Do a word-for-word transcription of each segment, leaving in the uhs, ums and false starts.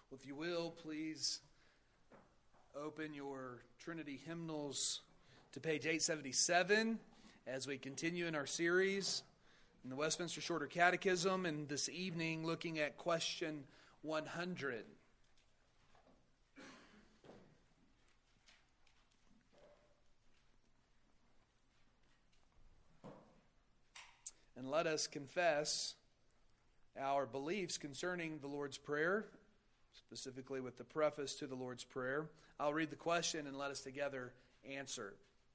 Well, if you will, please open your Trinity hymnals to page eight seventy-seven as we continue in our series in the Westminster Shorter Catechism, and this evening looking at question one hundred. And let us confess our beliefs concerning the Lord's Prayer, specifically with the preface to the Lord's Prayer. I'll read the question and let us together answer.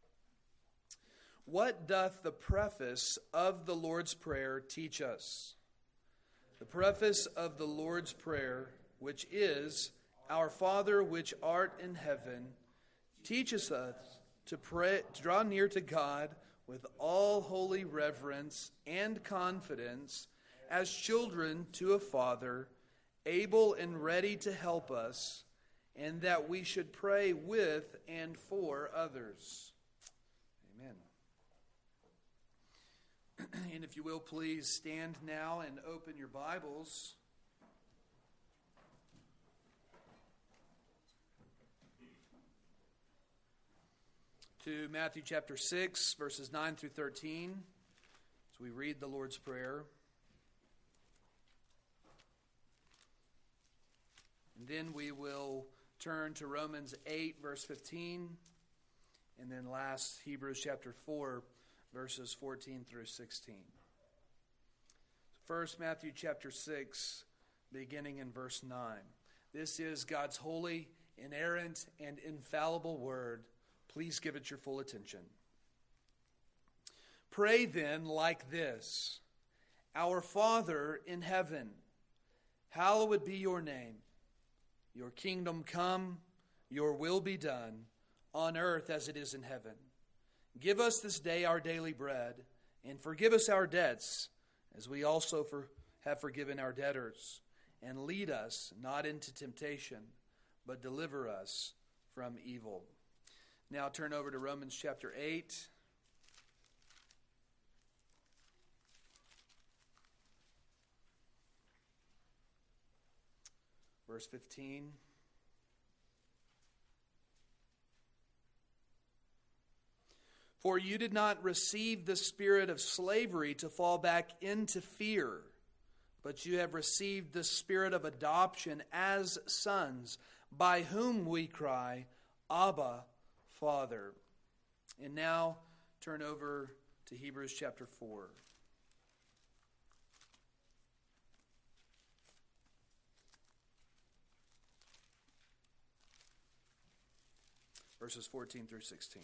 What doth the preface of the Lord's Prayer teach us? The preface of the Lord's Prayer, which is, Our Father which art in heaven, teaches us to pray, to draw near to God with all holy reverence and confidence, as children to a Father, able and ready to help us, and that we should pray with and for others. Amen. And if you will, please stand now and open your Bibles to Matthew chapter six, verses nine through thirteen, as we read the Lord's Prayer. And then we will turn to Romans eight, verse fifteen, and then last, Hebrews chapter four, verses fourteen through sixteen. First, Matthew chapter six, beginning in verse nine. This is God's holy, inerrant, and infallible word. Please give it your full attention. Pray then like this: Our Father in heaven, hallowed be your name. Your kingdom come, your will be done, on earth as it is in heaven. Give us this day our daily bread, and forgive us our debts, as we also for, have forgiven our debtors. And lead us not into temptation, but deliver us from evil. Now turn over to Romans chapter eight. Verse fifteen. For you did not receive the spirit of slavery to fall back into fear, but you have received the spirit of adoption as sons, by whom we cry, Abba, Father. And now turn over to Hebrews chapter four. Verses fourteen through sixteen.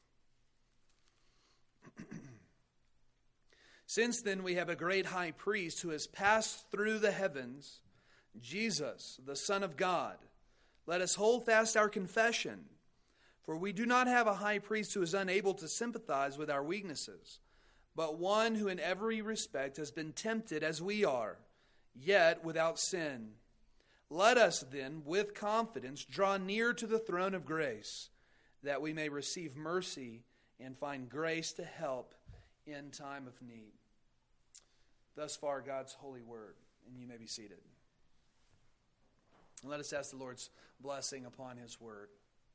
Since then we have a great high priest who has passed through the heavens, Jesus, the Son of God. Let us hold fast our confession. For we do not have a high priest who is unable to sympathize with our weaknesses, but one who in every respect has been tempted as we are, yet without sin. Let us then, with confidence, draw near to the throne of grace, that we may receive mercy and find grace to help in time of need. Thus far, God's holy word, and you may be seated. And let us ask the Lord's blessing upon his word.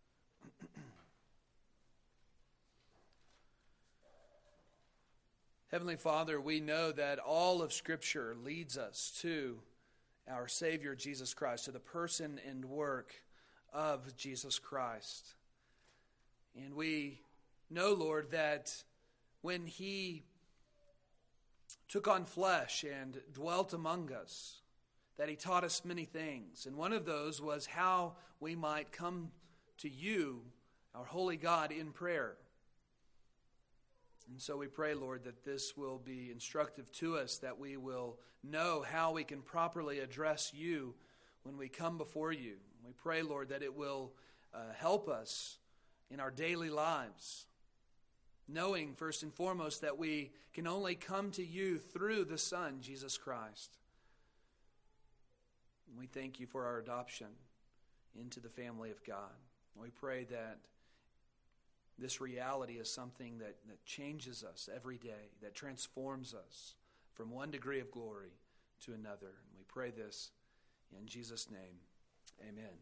Heavenly Father, we know that all of Scripture leads us to our Savior Jesus Christ, to the person and work of Jesus Christ. And we know, Lord, that when he took on flesh and dwelt among us, that he taught us many things. And one of those was how we might come to you, our holy God, in prayer. And so we pray, Lord, that this will be instructive to us, that we will know how we can properly address you when we come before you. We pray, Lord, that it will uh, help us in our daily lives, knowing first and foremost that we can only come to you through the Son, Jesus Christ. And we thank you for our adoption into the family of God. We pray that this reality is something that, that changes us every day, that transforms us from one degree of glory to another. And we pray this in Jesus' name. Amen.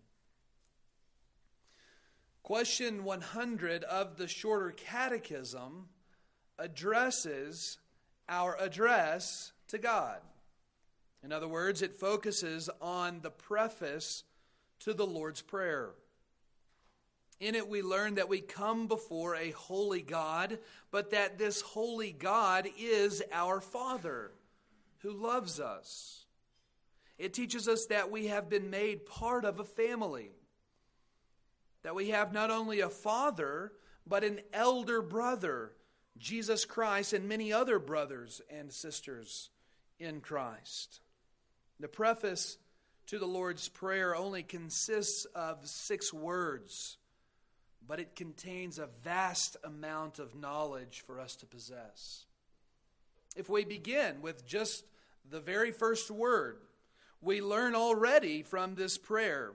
Question one hundred of the Shorter Catechism addresses our address to God. In other words, it focuses on the preface to the Lord's Prayer. In it we learn that we come before a holy God, but that this holy God is our Father who loves us. It teaches us that we have been made part of a family, that we have not only a father, but an elder brother, Jesus Christ, and many other brothers and sisters in Christ. The preface to the Lord's Prayer only consists of six words, but it contains a vast amount of knowledge for us to possess. If we begin with just the very first word, we learn already from this prayer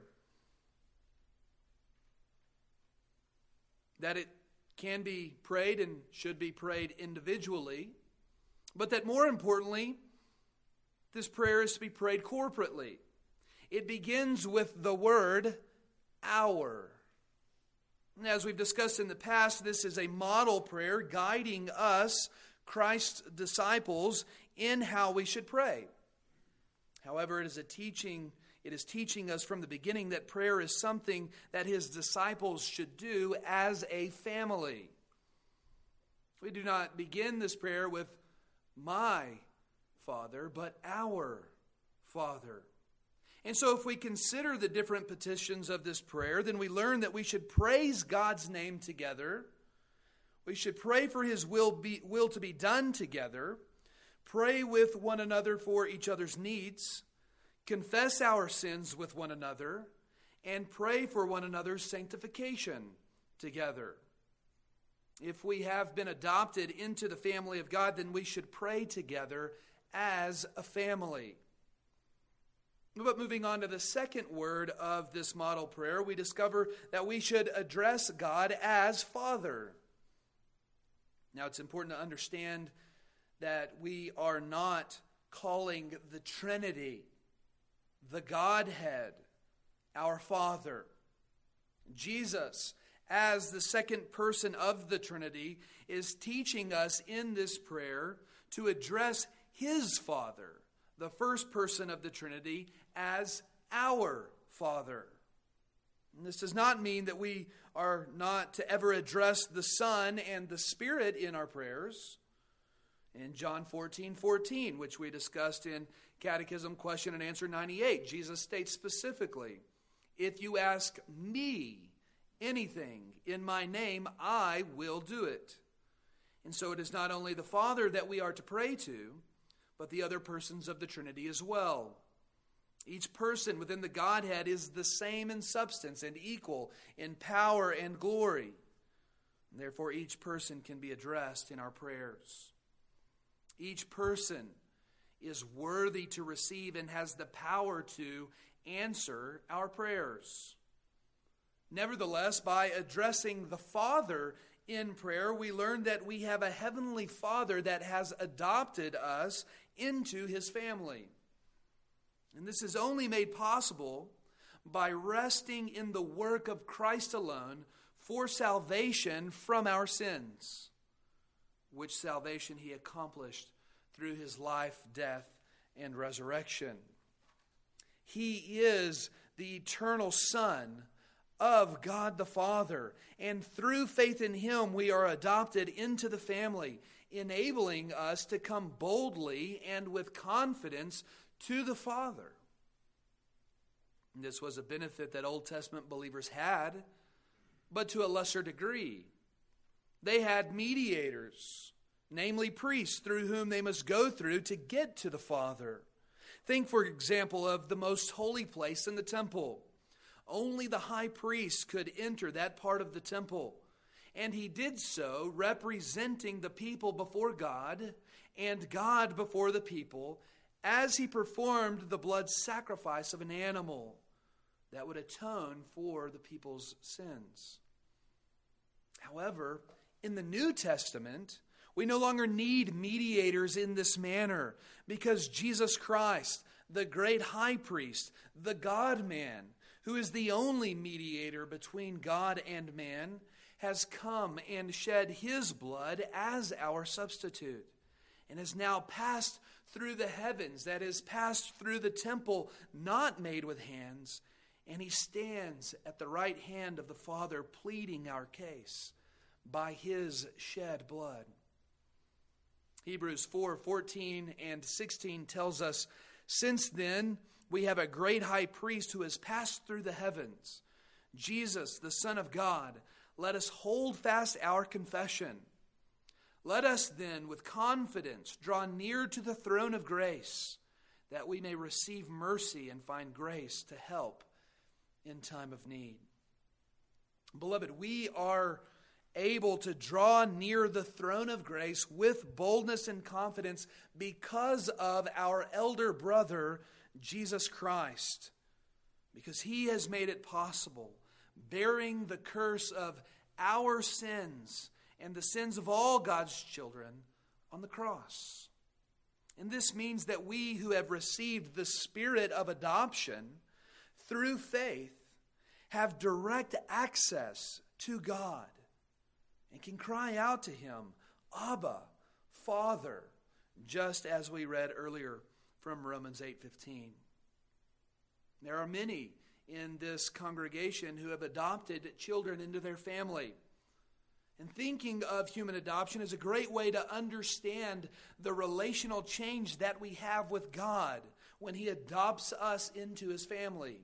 that it can be prayed and should be prayed individually, but that more importantly, this prayer is to be prayed corporately. It begins with the word our. As we've discussed in the past, this is a model prayer guiding us, Christ's disciples, in how we should pray. However, it is a teaching, it is teaching us from the beginning that prayer is something that his disciples should do as a family. We do not begin this prayer with my Father, but our Father. And so if we consider the different petitions of this prayer, then we learn that we should praise God's name together. We should pray for his will, be, will to be done together. Pray with one another for each other's needs. Confess our sins with one another. And pray for one another's sanctification together. If we have been adopted into the family of God, then we should pray together as a family. But moving on to the second word of this model prayer, we discover that we should address God as Father. Now, it's important to understand that we are not calling the Trinity, the Godhead, our Father. Jesus, as the second person of the Trinity, is teaching us in this prayer to address his Father, the first person of the Trinity, as our Father. And this does not mean that we are not to ever address the Son and the Spirit in our prayers. In John fourteen fourteen, which we discussed in Catechism Question and Answer ninety-eight, Jesus states specifically, "If you ask me anything in my name, I will do it." And so it is not only the Father that we are to pray to, but the other persons of the Trinity as well. Each person within the Godhead is the same in substance and equal in power and glory. And therefore, each person can be addressed in our prayers. Each person is worthy to receive and has the power to answer our prayers. Nevertheless, by addressing the Father in prayer, we learn that we have a heavenly Father that has adopted us into his family. And this is only made possible by resting in the work of Christ alone for salvation from our sins, which salvation he accomplished through his life, death, and resurrection. He is the eternal Son of God the Father, and through faith in him we are adopted into the family, enabling us to come boldly and with confidence to the Father. This was a benefit that Old Testament believers had, but to a lesser degree. They had mediators, namely priests, through whom they must go through to get to the Father. Think, for example, of the most holy place in the temple. Only the high priest could enter that part of the temple, and he did so representing the people before God and God before the people as he performed the blood sacrifice of an animal that would atone for the people's sins. However, in the New Testament, we no longer need mediators in this manner because Jesus Christ, the great high priest, the God-man, who is the only mediator between God and man, has come and shed his blood as our substitute, and has now passed through the heavens, that is, passed through the temple not made with hands, and he stands at the right hand of the Father, pleading our case by his shed blood. Hebrews four fourteen and sixteen tells us, "Since then we have a great high priest who has passed through the heavens, Jesus, the Son of God. Let us hold fast our confession. Let us then with confidence draw near to the throne of grace, that we may receive mercy and find grace to help in time of need." Beloved, we are able to draw near the throne of grace with boldness and confidence because of our elder brother, Jesus Christ, because he has made it possible, bearing the curse of our sins and the sins of all God's children on the cross. And this means that we who have received the spirit of adoption through faith have direct access to God and can cry out to him, "Abba, Father," just as we read earlier from Romans eight fifteen. There are many in this congregation who have adopted children into their family. And thinking of human adoption is a great way to understand the relational change that we have with God when he adopts us into his family.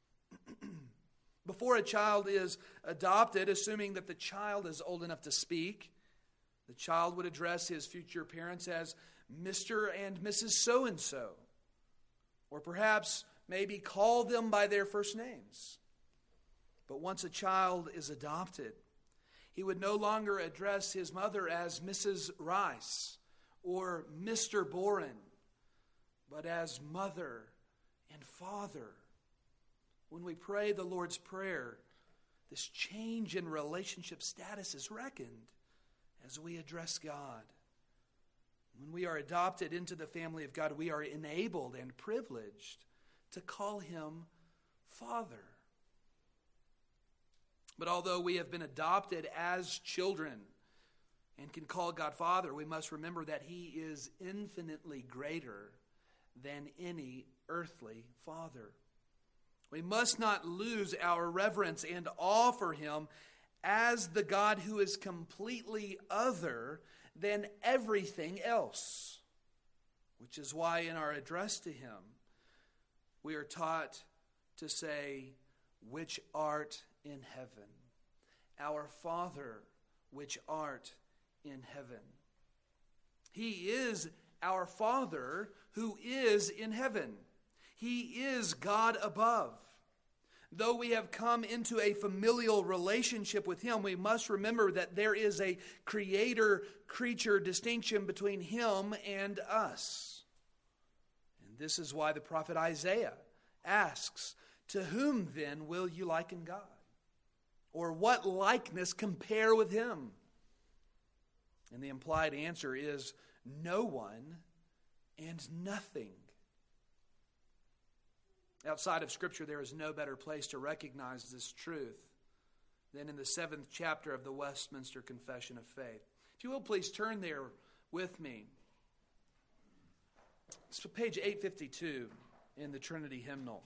Before a child is adopted, assuming that the child is old enough to speak, the child would address his future parents as Mister and Missus So-and-so, or perhaps maybe call them by their first names. But once a child is adopted, he would no longer address his mother as Missus Rice or Mister Boren, but as mother and father. When we pray the Lord's Prayer, this change in relationship status is reckoned as we address God. When we are adopted into the family of God, we are enabled and privileged to call him Father. But although we have been adopted as children and can call God Father, we must remember that he is infinitely greater than any earthly father. We must not lose our reverence and awe for him as the God who is completely other than everything else, which is why in our address to him, we are taught to say, "Which art in heaven, our Father, which art in heaven." He is our Father who is in heaven. He is God above. Though we have come into a familial relationship with him, we must remember that there is a creator-creature distinction between him and us. And this is why the prophet Isaiah asks, "To whom then will you liken God? Or what likeness compare with him?" And the implied answer is no one and nothing. Outside of Scripture, there is no better place to recognize this truth than in the seventh chapter of the Westminster Confession of Faith. If you will, please turn there with me. It's page eight fifty-two in the Trinity Hymnal.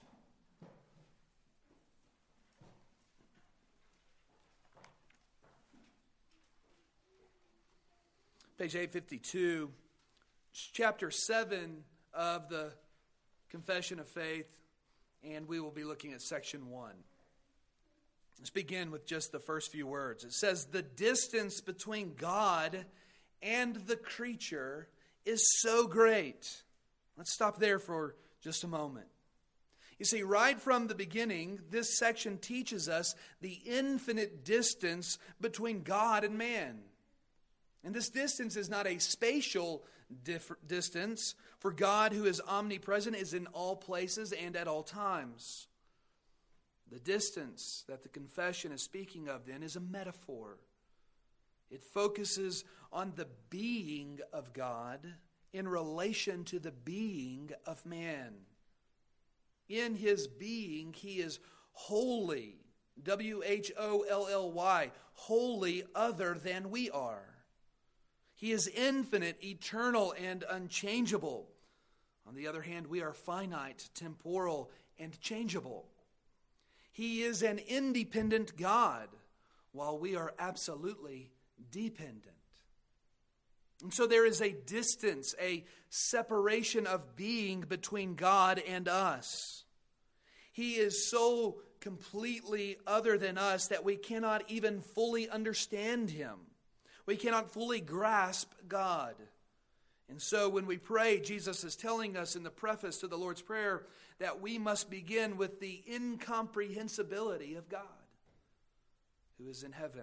Page eight fifty-two, chapter seven of the Confession of Faith, and we will be looking at section one. Let's begin with just the first few words. It says, "The distance between God and the creature is so great." Let's stop there for just a moment. You see, right from the beginning, this section teaches us the infinite distance between God and man. And this distance is not a spatial dif- distance, for God, who is omnipresent, is in all places and at all times. The distance that the confession is speaking of then is a metaphor. It focuses on the being of God in relation to the being of man. In his being, he is wholly, W H O L L Y, wholly other than we are. He is infinite, eternal, and unchangeable. On the other hand, we are finite, temporal, and changeable. He is an independent God, while we are absolutely dependent. And so there is a distance, a separation of being between God and us. He is so completely other than us that we cannot even fully understand Him. We cannot fully grasp God. And so when we pray, Jesus is telling us in the preface to the Lord's Prayer that we must begin with the incomprehensibility of God, who is in heaven.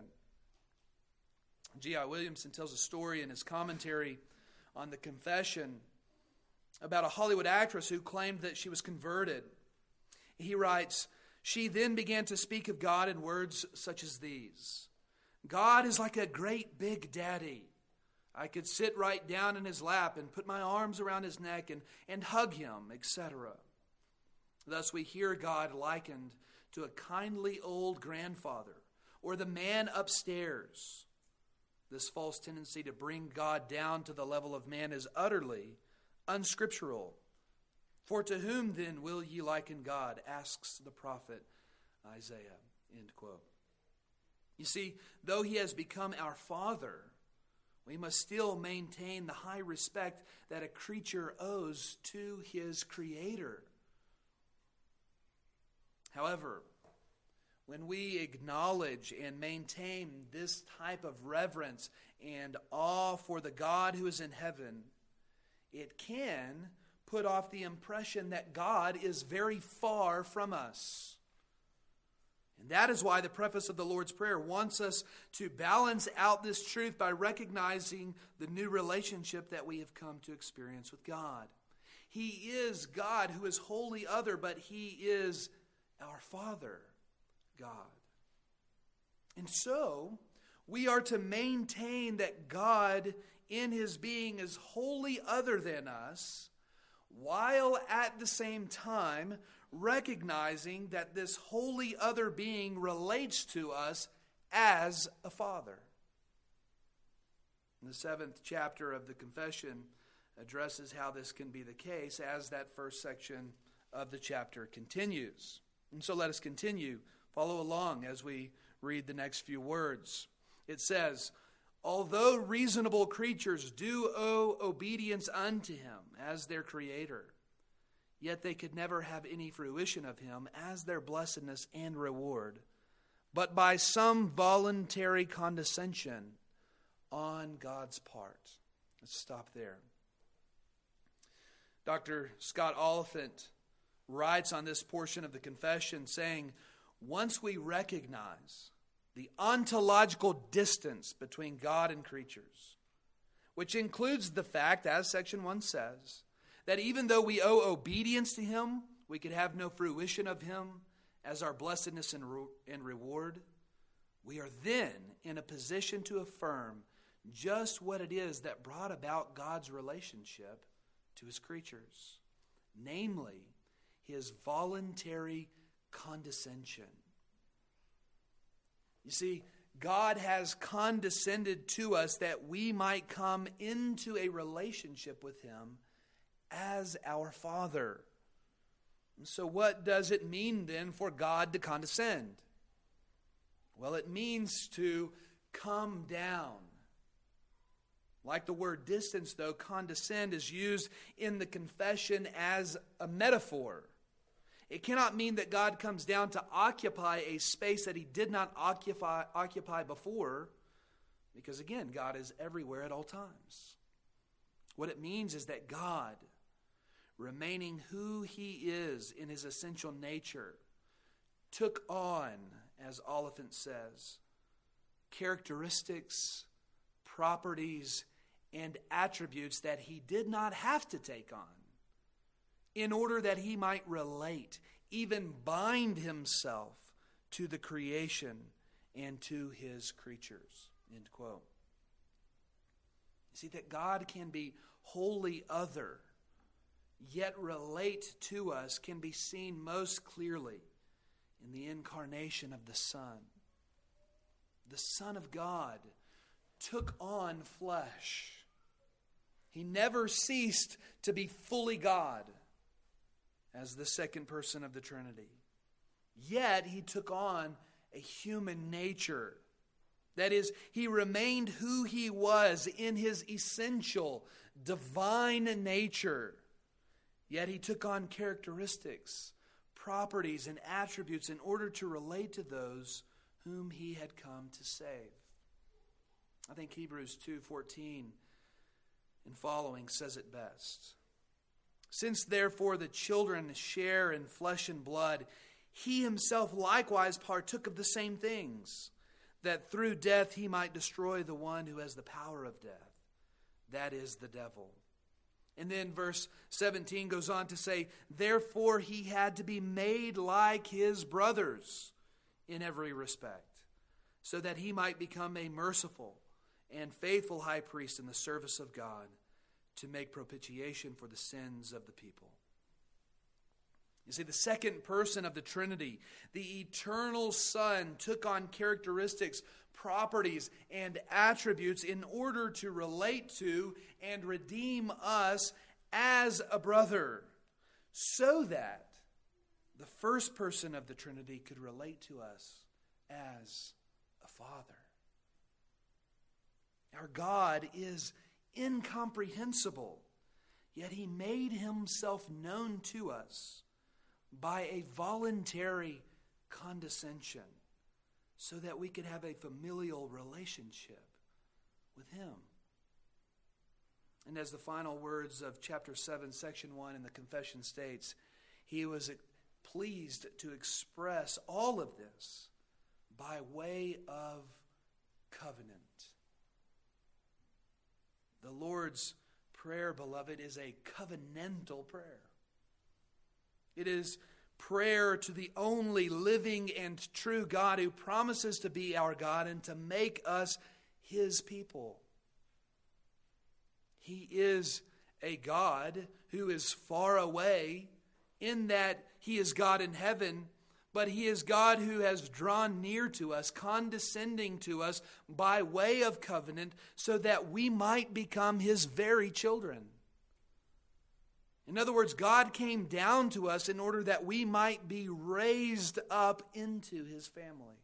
G I Williamson tells a story in his commentary on the Confession about a Hollywood actress who claimed that she was converted. He writes, "She then began to speak of God in words such as these. God is like a great big daddy. I could sit right down in his lap and put my arms around his neck and, and hug him, et cetera" Thus we hear God likened to a kindly old grandfather or the man upstairs. This false tendency to bring God down to the level of man is utterly unscriptural. For to whom then will ye liken God, asks the prophet Isaiah. End quote. You see, though He has become our Father, we must still maintain the high respect that a creature owes to his Creator. However, when we acknowledge and maintain this type of reverence and awe for the God who is in heaven, it can put off the impression that God is very far from us. And that is why the preface of the Lord's Prayer wants us to balance out this truth by recognizing the new relationship that we have come to experience with God. He is God who is wholly other, but He is our Father, God. And so, we are to maintain that God in His being is wholly other than us, while at the same time recognizing that this wholly other being relates to us as a Father. The seventh chapter of the Confession addresses how this can be the case as that first section of the chapter continues. And so let us continue. Follow along as we read the next few words. It says, "Although reasonable creatures do owe obedience unto Him as their Creator, yet they could never have any fruition of Him as their blessedness and reward, but by some voluntary condescension on God's part." Let's stop there. Doctor Scott Oliphant writes on this portion of the confession saying, once we recognize the ontological distance between God and creatures, which includes the fact, as section one says, that even though we owe obedience to Him, we could have no fruition of Him as our blessedness and, re- and reward, we are then in a position to affirm just what it is that brought about God's relationship to His creatures, namely, His voluntary condescension. You see, God has condescended to us that we might come into a relationship with Him as our Father. And so what does it mean then for God to condescend? Well, it means to come down. Like the word distance, though, condescend is used in the confession as a metaphor. It cannot mean that God comes down to occupy a space that He did not occupy, occupy before, because again, God is everywhere at all times. What it means is that God, remaining who He is in His essential nature, took on, as Oliphant says, characteristics, properties, and attributes that He did not have to take on, in order that He might relate, even bind Himself to the creation and to His creatures. End quote. You see, that God can be wholly other, yet relate to us, can be seen most clearly in the incarnation of the Son. The Son of God took on flesh. He never ceased to be fully God as the second person of the Trinity. Yet he took on a human nature. That is, he remained who he was in his essential divine nature. Yet he took on characteristics, properties, and attributes in order to relate to those whom he had come to save. I think Hebrews two fourteen and following says it best. Since therefore the children share in flesh and blood, he himself likewise partook of the same things, that through death he might destroy the one who has the power of death, that is the devil. And then verse seventeen goes on to say, therefore he had to be made like his brothers in every respect, so that he might become a merciful and faithful high priest in the service of God, to make propitiation for the sins of the people. You see, the second person of the Trinity, the eternal Son, took on characteristics, properties, and attributes in order to relate to and redeem us as a brother, so that the first person of the Trinity could relate to us as a father. Our God is incomprehensible, yet he made himself known to us by a voluntary condescension, so that we could have a familial relationship with him. And as the final words of chapter seven, section one in the confession states, he was pleased to express all of this by way of covenant. The Lord's Prayer, beloved, is a covenantal prayer. It is prayer to the only living and true God who promises to be our God and to make us his people. He is a God who is far away, in that he is God in heaven, but he is God who has drawn near to us, condescending to us by way of covenant, so that we might become his very children. In other words, God came down to us in order that we might be raised up into his family.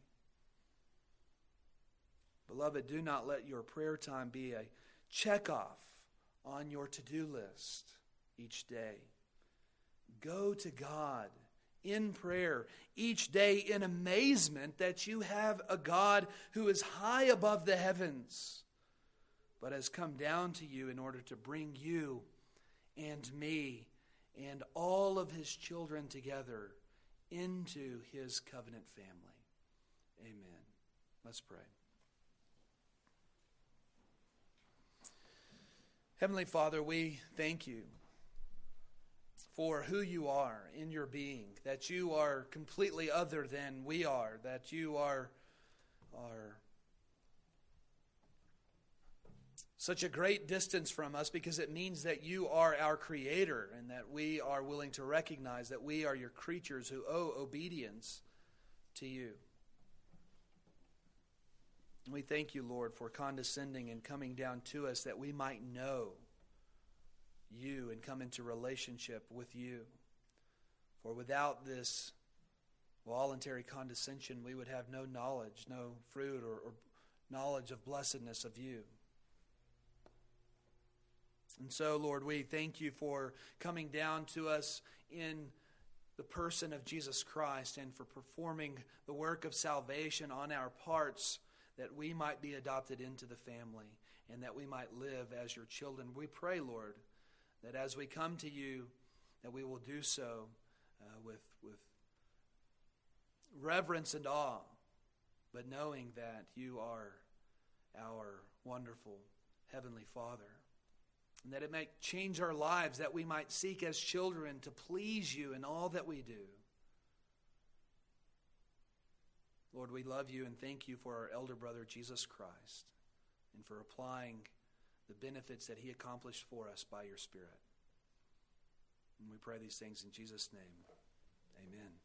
Beloved, do not let your prayer time be a checkoff on your to-do list each day. Go to God in prayer each day in amazement that you have a God who is high above the heavens, but has come down to you in order to bring you and me and all of his children together into his covenant family. Amen. Let's pray. Heavenly Father, we thank you for who you are in your being, that you are completely other than we are, that you are, are such a great distance from us, because it means that you are our creator and that we are willing to recognize that we are your creatures who owe obedience to you. We thank you, Lord, for condescending and coming down to us that we might know you and come into relationship with you. For without this voluntary condescension, we would have no knowledge, no fruit or, or knowledge of blessedness of you. And so, Lord, we thank you for coming down to us in the person of Jesus Christ and for performing the work of salvation on our parts, that we might be adopted into the family and that we might live as your children. We pray, Lord, that as we come to you, that we will do so uh, with, with reverence and awe, but knowing that you are our wonderful Heavenly Father. And that it may change our lives, that we might seek as children to please you in all that we do. Lord, we love you and thank you for our elder brother, Jesus Christ, and for applying the benefits that he accomplished for us by your Spirit. And we pray these things in Jesus' name. Amen.